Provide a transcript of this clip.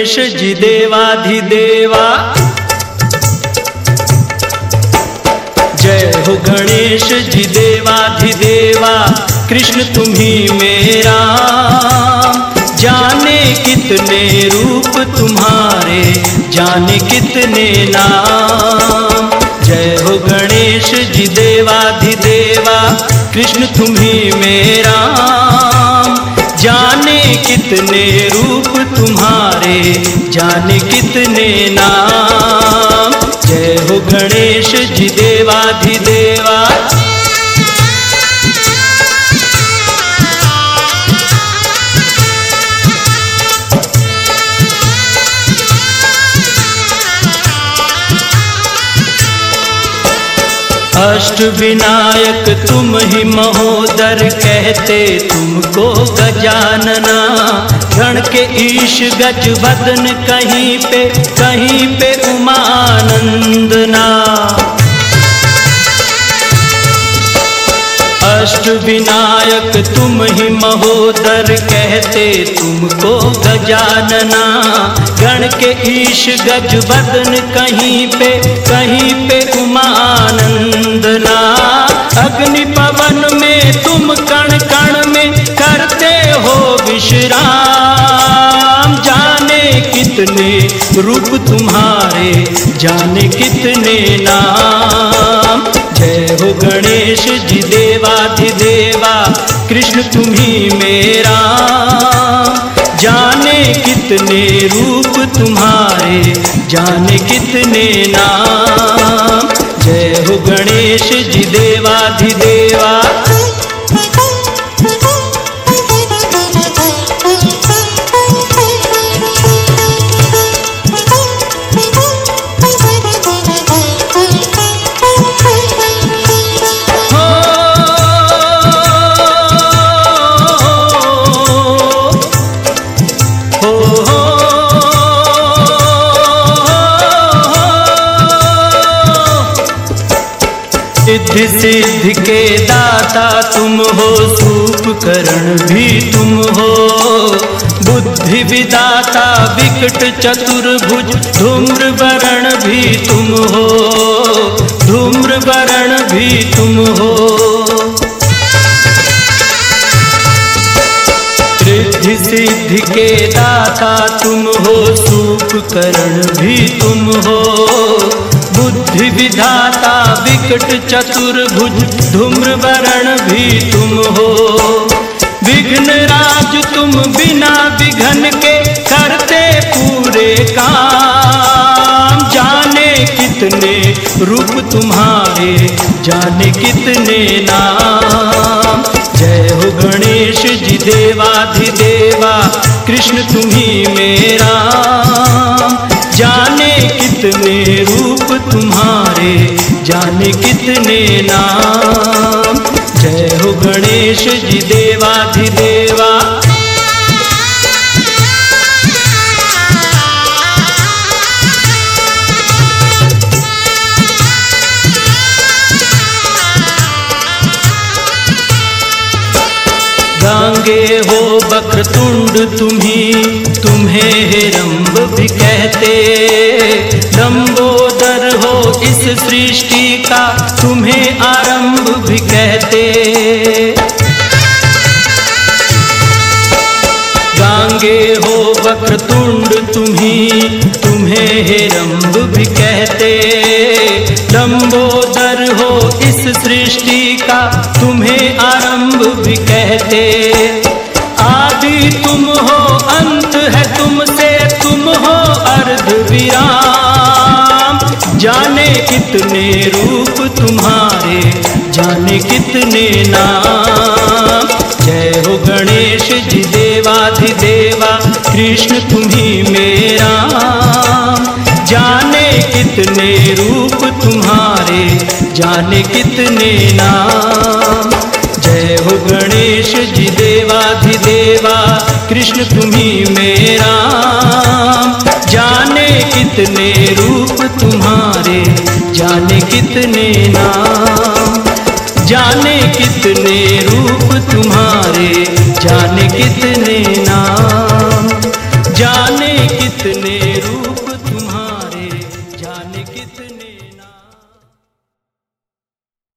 गणेश जी देवाधिदेवा। जय हो गणेश जी देवाधिदेवा, कृष्ण तुम्ही मेरा। जाने कितने रूप तुम्हारे, जाने कितने नाम। जय हो गणेश जी देवाधिदेवा, कृष्ण तुम्ही मेरा। जाने कितने रूप तुम्हारे, जाने कितने नाम। जय हो गणेश जी देवाधिदेवा। अष्ट विनायक तुम ही महोदर, कहते तुमको गजानना। गण के ईश गज वदन, कहीं पे उमानंदना। अष्ट विनायक तुम ही महोदर, कहते तुमको गजानना। गण के ईश गज वदन, कहीं पे उमानंदना। अग्नि पवन में तुम कण कण में करते हो विश्राम। जाने कितने रूप तुम्हारे, जाने कितने नाम। जय हो गणेश जी देवाधिदेवा, कृष्ण तुम्ही मेरा। जाने कितने रूप तुम्हारे, जाने कितने नाम। जय हो गणेश जी देवाधिदेवा। सिद्धि सिद्धि के दाता तुम हो, सूपकरण भी तुम हो। बुद्धि विदाता विकट चतुर्भुज, धूम्रवरण भी तुम हो। धूम्रवरण भी तुम हो। रिद्धि सिद्धि के दाता तुम हो, सूपकरण भी तुम हो। बुद्धि विधाता विकट चतुर्भुज, धूम्रवरण भी तुम हो। विघ्न राज तुम बिना विघ्न के करते पूरे काम। जाने कितने रूप तुम्हारे, जाने कितने नाम। जय हो गणेश जी देवाधिदेवा, कृष्ण तुम्ही मेरा। जाने कितने रूप तुम्हारे, जाने कितने नाम। जय हो गणेश जी देवाधिदेवा। गांगे हो वक्रतुंड तुम्हें हेरंब भी कहते। लंबोदर हो इस सृष्टि का, तुम्हें आरंभ भी कहते। गांगे हो वक्रतुंड तुम्हें हेरंब भी कहते। लंबोदर हो इस सृष्टि का, तुम्हें आरंभ भी कहते। आदि तुम हो, अंत है तुमसे, तुम हो अर्ध विराम। जाने कितने रूप तुम्हारे, जाने कितने नाम। जय हो गणेश जी देवाधिदेवा, कृष्ण तुम्ही मेरा। जाने कितने रूप तुम्हारे, जाने कितने नाम। जय हो गणेश जी देवाधिदेवा, कृष्ण तुम्ही मेरा। जाने कितने रूप तुम्हारे, जाने कितने नाम। जाने कितने रूप तुम्हारे, जाने कितने नाम। जाने कितने इतने